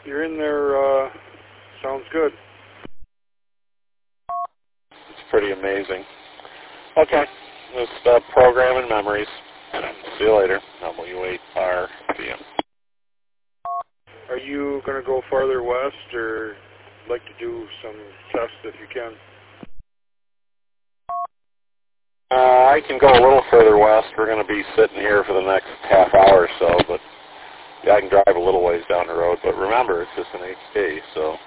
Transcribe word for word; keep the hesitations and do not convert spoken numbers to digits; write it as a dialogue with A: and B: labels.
A: You're in there. Uh, sounds good.
B: It's pretty amazing. Okay. Just uh, program and memories. See you later. W eight R P M.
A: Are you going to go farther west, or like to do some tests if you can?
B: Uh, I can go a little further west. We're going to be sitting here for the next half hour or so, but yeah, I can drive a little ways down the road. But remember, it's just an H D, so